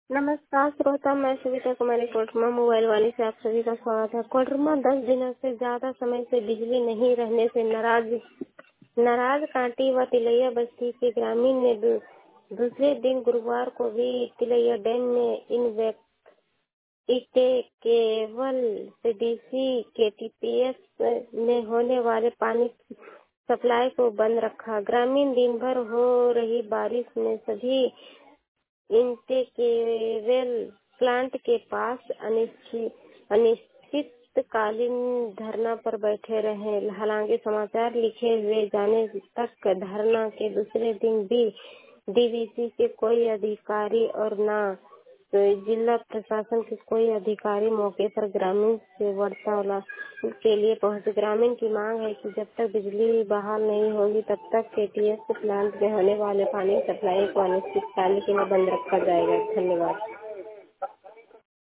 नमस्कार श्रोता, मैं सुविता कुमारी कोटरमा मोबाइल वाली से आप सभी का स्वागत है। कोटरमा 10 दिनों से ज्यादा समय से बिजली नहीं रहने से नाराज कांटी व तिलैया बस्ती के ग्रामीण ने दूसरे दिन गुरुवार को भी तिलैया डैम में केवल डीसी केटीपीएस में होने वाले पानी सप्लाई को बंद रखा। ग्रामीण दिन भर हो रही बारिश में सभी इंटेकेवेल प्लांट के पास अनिश्चितकालीन धरना पर बैठे रहे। हालांकि समाचार लिखे हुए जाने तक धरना के दूसरे दिन भी डीवीसी के कोई अधिकारी और न जिला प्रशासन के कोई अधिकारी मौके पर ग्रामीण से वार्तालाप के लिए पहुंचे। ग्रामीण की मांग है कि जब तक बिजली बहाल नहीं होगी तब तक केटीएस प्लांट में होने वाले पानी सप्लाई को अनिश्चितकाल के लिए बंद रखा जाएगा। धन्यवाद।